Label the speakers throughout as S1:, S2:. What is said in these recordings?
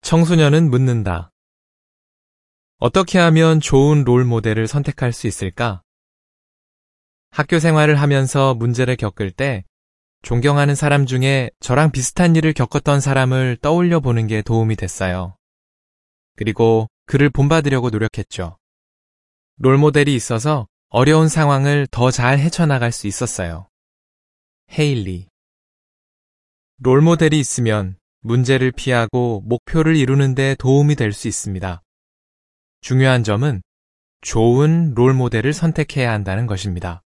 S1: 청소년은 묻는다. 어떻게 하면 좋은 롤 모델을 선택할 수 있을까? 학교 생활을 하면서 문제를 겪을 때 존경하는 사람 중에 저랑 비슷한 일을 겪었던 사람을 떠올려 보는 게 도움이 됐어요. 그리고 그를 본받으려고 노력했죠. 롤 모델이 있어서 어려운 상황을 더 잘 헤쳐나갈 수 있었어요. 헤일리. 롤 모델이 있으면 문제를 피하고 목표를 이루는 데 도움이 될 수 있습니다. 중요한 점은 좋은 롤 모델을 선택해야 한다는 것입니다.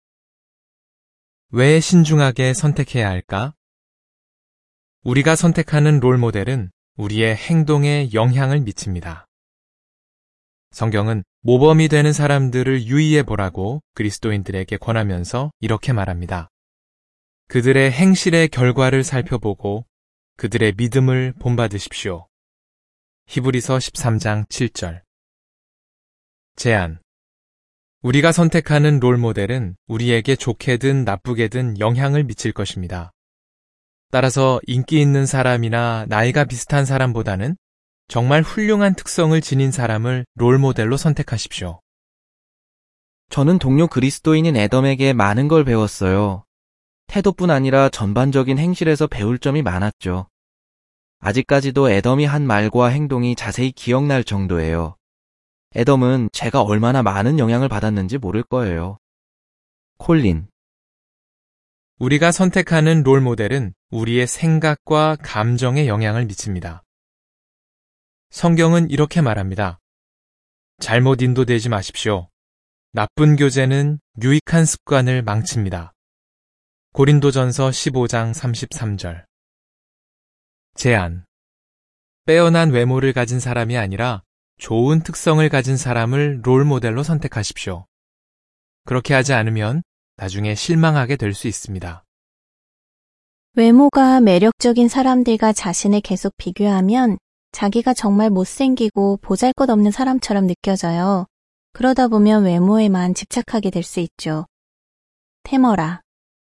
S1: 왜 신중하게 선택해야 할까? 우리가 선택하는 롤 모델은 우리의 행동에 영향을 미칩니다. 성경은 모범이 되는 사람들을 유의해 보라고 그리스도인들에게 권하면서 이렇게 말합니다. 그들의 행실의 결과를 살펴보고 그들의 믿음을 본받으십시오. 히브리서 13장 7절. 제안. 우리가 선택하는 롤 모델은 우리에게 좋게든 나쁘게든 영향을 미칠 것입니다. 따라서 인기 있는 사람이나 나이가 비슷한 사람보다는 정말 훌륭한 특성을 지닌 사람을 롤 모델로 선택하십시오.
S2: 저는 동료 그리스도인인 애덤에게 많은 걸 배웠어요. 태도뿐 아니라 전반적인 행실에서 배울 점이 많았죠. 아직까지도 애덤이 한 말과 행동이 자세히 기억날 정도예요. 애덤은 제가 얼마나 많은 영향을 받았는지 모를 거예요. 콜린.
S1: 우리가 선택하는 롤 모델은 우리의 생각과 감정에 영향을 미칩니다. 성경은 이렇게 말합니다. 잘못 인도되지 마십시오. 나쁜 교제는 유익한 습관을 망칩니다. 고린도전서 15장 33절. 제안. 빼어난 외모를 가진 사람이 아니라 좋은 특성을 가진 사람을 롤 모델로 선택하십시오. 그렇게 하지 않으면 나중에 실망하게 될 수 있습니다.
S3: 외모가 매력적인 사람들과 자신을 계속 비교하면 자기가 정말 못생기고 보잘것없는 사람처럼 느껴져요. 그러다 보면 외모에만 집착하게 될 수 있죠. 테머라.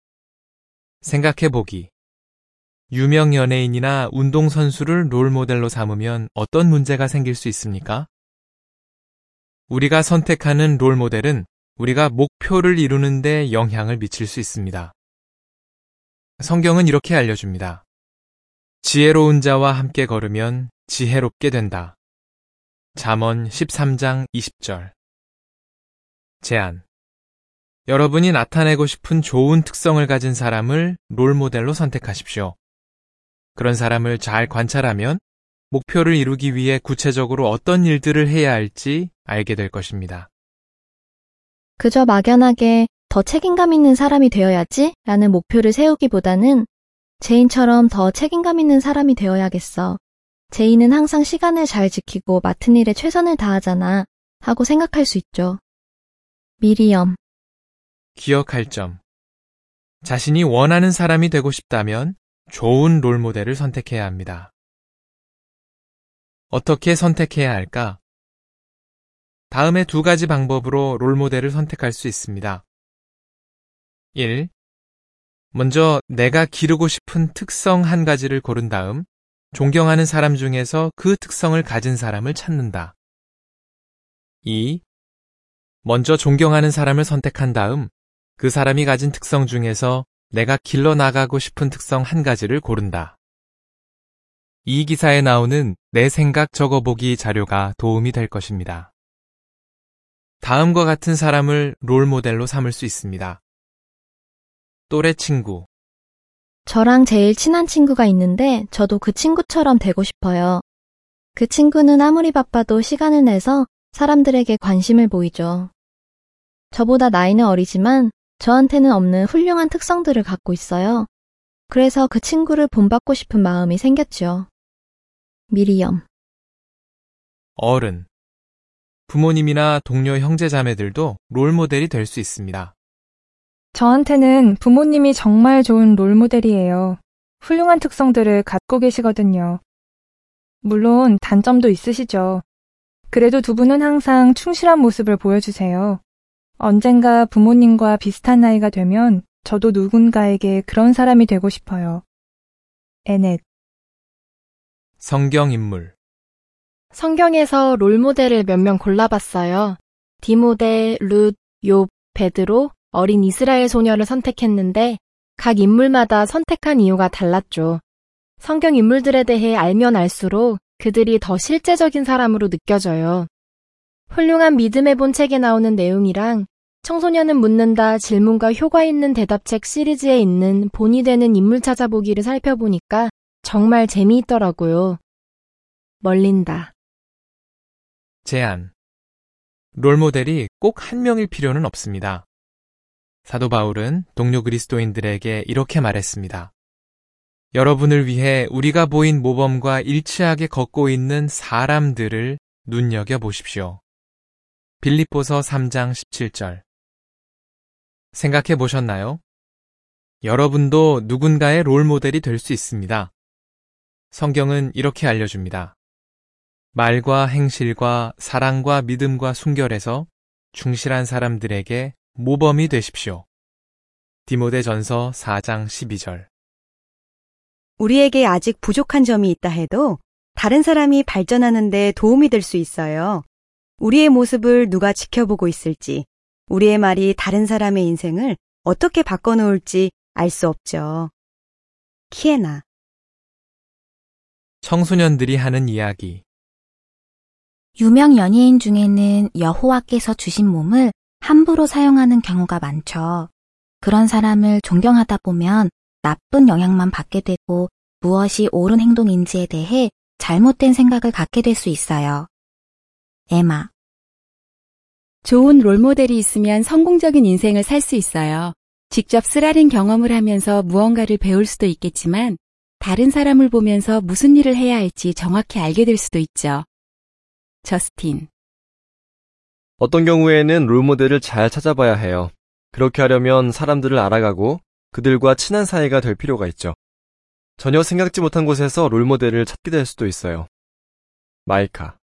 S1: 생각해보기. 유명 연예인이나 운동선수를 롤 모델로 삼으면 어떤 문제가 생길 수 있습니까? 우리가 선택하는 롤 모델은 우리가 목표를 이루는 데 영향을 미칠 수 있습니다. 성경은 이렇게 알려줍니다. 지혜로운 자와 함께 걸으면 지혜롭게 된다. 잠언 13장 20절. 제안. 여러분이 나타내고 싶은 좋은 특성을 가진 사람을 롤 모델로 선택하십시오. 그런 사람을 잘 관찰하면 목표를 이루기 위해 구체적으로 어떤 일들을 해야 할지 알게 될 것입니다.
S4: 그저 막연하게 더 책임감 있는 사람이 되어야지 라는 목표를 세우기보다는 제인처럼 더 책임감 있는 사람이 되어야겠어. 제인은 항상 시간을 잘 지키고 맡은 일에 최선을 다하잖아 하고 생각할 수 있죠. 미리엄.
S1: 기억할 점. 자신이 원하는 사람이 되고 싶다면 좋은 롤 모델을 선택해야 합니다. 어떻게 선택해야 할까? 다음의 두 가지 방법으로 롤 모델을 선택할 수 있습니다. 1. 먼저 내가 기르고 싶은 특성 한 가지를 고른 다음 존경하는 사람 중에서 그 특성을 가진 사람을 찾는다. 2. 먼저 존경하는 사람을 선택한 다음 그 사람이 가진 특성 중에서 내가 길러나가고 싶은 특성 한 가지를 고른다. 이 기사에 나오는 내 생각 적어보기 자료가 도움이 될 것입니다. 다음과 같은 사람을 롤 모델로 삼을 수 있습니다. 또래 친구.
S4: 저랑 제일 친한 친구가 있는데 저도 그 친구처럼 되고 싶어요. 그 친구는 아무리 바빠도 시간을 내서 사람들에게 관심을 보이죠. 저보다 나이는 어리지만 저한테는 없는 훌륭한 특성들을 갖고 있어요. 그래서 그 친구를 본받고 싶은 마음이 생겼죠. 미리엄.
S1: 어른. 부모님이나 동료 형제자매들도 롤 모델이 될 수 있습니다.
S5: 저한테는 부모님이 정말 좋은 롤모델이에요. 훌륭한 특성들을 갖고 계시거든요. 물론 단점도 있으시죠. 그래도 두 분은 항상 충실한 모습을 보여주세요. 언젠가 부모님과 비슷한 나이가 되면 저도 누군가에게 그런 사람이 되고 싶어요. 에넷.
S1: 성경 인물.
S6: 성경에서 롤모델을 몇 명 골라봤어요. 디모데, 룻, 욥, 베드로, 어린 이스라엘 소녀를 선택했는데 각 인물마다 선택한 이유가 달랐죠. 성경 인물들에 대해 알면 알수록 그들이 더 실제적인 사람으로 느껴져요. 훌륭한 믿음의 본 책에 나오는 내용이랑 청소년은 묻는다 질문과 효과 있는 대답책 시리즈에 있는 본이 되는 인물 찾아보기를 살펴보니까 정말 재미있더라고요. 멀린다.
S1: 제안. 롤모델이 꼭 한 명일 필요는 없습니다. 사도 바울은 동료 그리스도인들에게 이렇게 말했습니다. 여러분을 위해 우리가 보인 모범과 일치하게 걷고 있는 사람들을 눈여겨보십시오. 빌립보서 3장 17절. 생각해 보셨나요? 여러분도 누군가의 롤모델이 될 수 있습니다. 성경은 이렇게 알려줍니다. 말과 행실과 사랑과 믿음과 순결에서 충실한 사람들에게 모범이 되십시오. 디모데전서 4장 12절.
S7: 우리에게 아직 부족한 점이 있다 해도 다른 사람이 발전하는 데 도움이 될 수 있어요. 우리의 모습을 누가 지켜보고 있을지, 우리의 말이 다른 사람의 인생을 어떻게 바꿔놓을지 알 수 없죠. 키에나.
S1: 청소년들이 하는 이야기.
S8: 유명 연예인 중에는 여호와께서 주신 몸을 함부로 사용하는 경우가 많죠. 그런 사람을 존경하다 보면 나쁜 영향만 받게 되고 무엇이 옳은 행동인지에 대해 잘못된 생각을 갖게 될 수 있어요. 에마.
S9: 좋은 롤모델이 있으면 성공적인 인생을 살 수 있어요. 직접 쓰라린 경험을 하면서 무언가를 배울 수도 있겠지만 다른 사람을 보면서 무슨 일을 해야 할지 정확히 알게 될 수도 있죠. 저스틴.
S10: 어떤 경우에는 롤모델을 잘 찾아봐야 해요. 그렇게 하려면 사람들을 알아가고 그들과 친한 사이가 될 필요가 있죠. 전혀 생각지 못한 곳에서 롤모델을 찾게 될 수도 있어요. 마이카.